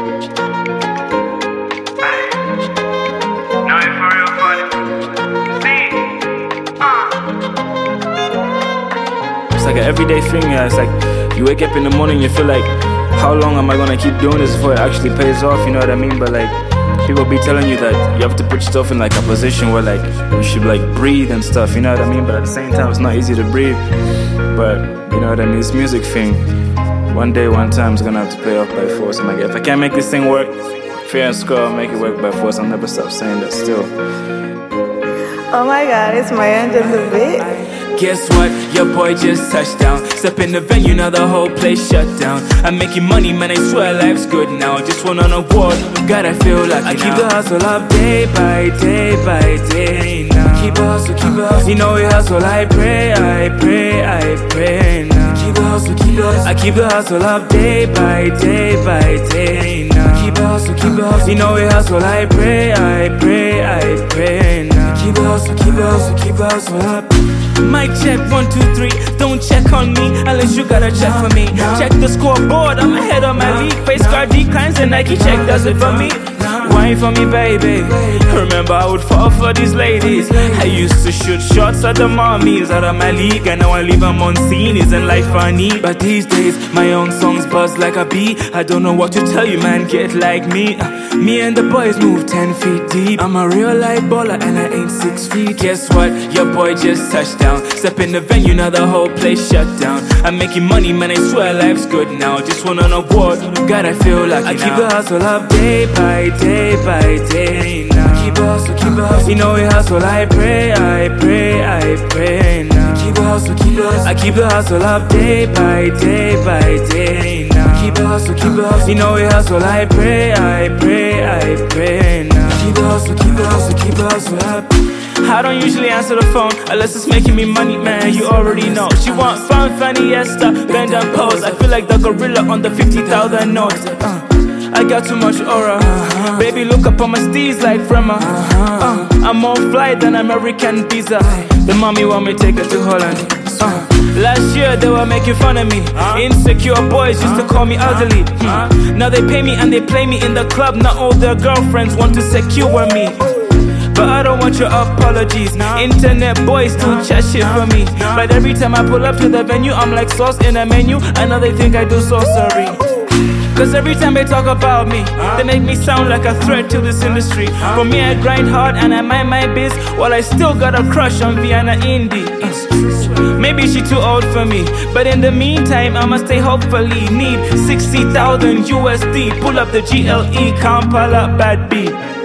It's like an everyday thing, yeah. It's like you wake up in the morning, you feel like, how long am I gonna keep doing this before it actually pays off? You know what I mean? But like, people be telling you that you have to put yourself in like a position where like you should like breathe and stuff. You know what I mean? But at the same time, it's not easy to breathe. But you know what I mean? It's music thing. One day, one time, it's gonna have to pay off by force. I'm like, if I can't make this thing work, fair and square, I'll make it work by force. I'll never stop saying that still. Oh my God, it's my angel the bit. Guess what? Your boy just touched down. Step in the venue, now the whole place shut down. I'm making money, man, I swear life's good now. Just won an award, gotta feel like I keep the hustle up day by day by day now. Keep the hustle, keep the hustle. You know we hustle, I pray, I pray, I pray now. Keep the hustle, keep the hustle. I keep the hustle up day by day by day now. Keep the hustle, keep the hustle. You know we hustle, I pray, I pray, I pray now. Keep the hustle, keep the hustle, keep the hustle up. Mic check 1, 2, 3. Don't check on me unless you gotta check for me. Check the scoreboard, I'm ahead of my league. Face card declines and Nike check does it for me. Wine for me, baby. Remember I would fall for these ladies. I used to shoot shots at the mommies out of my league, and now I leave them on scene. Isn't life funny? But these days my own songs buzz like a bee. I don't know what to tell you, man, get like me. Me and the boys move 10 feet deep. I'm a real life baller and I ain't 6 feet. Guess what? Your boy just touched down. Step in the venue, now the whole place shut down. I'm making money, man, I swear life's good now. Just won an award, gotta feel like I keep the hustle up day by day by day now. Keep the hustle, keep the hustle. You know we hustle, I pray, I pray, I pray now. Keep the hustle, keep the hustle. I keep the hustle up day by day by day now. Keep the hustle, keep the hustle. You know we hustle, I pray, I pray, I pray now. Keep the hustle, keep the hustle, keep the hustle up. I don't usually answer the phone unless it's making me money, man, you already know. She want fun, funny, Esther, bend and pose. I feel like the gorilla on the 50,000 notes. I got too much aura. Baby, look up on my steez like Fremma. I'm more fly than American visa. The mommy want me take her to Holland. Last year they were making fun of me. Insecure boys used to call me ugly. Now they pay me and they play me in the club. Not all their girlfriends want to secure me. But I don't want your apologies. Internet boys still chat shit for me. But every time I pull up to the venue, I'm like sauce in a menu. I know they think I do sorcery. Cause every time they talk about me, they make me sound like a threat to this industry. For me, I grind hard and I mind my biz, while I still got a crush on Vienna Indie. Maybe she too old for me, but in the meantime, I'ma stay hopefully. Need 60,000 USD, pull up the GLE, Kampala, bad beat.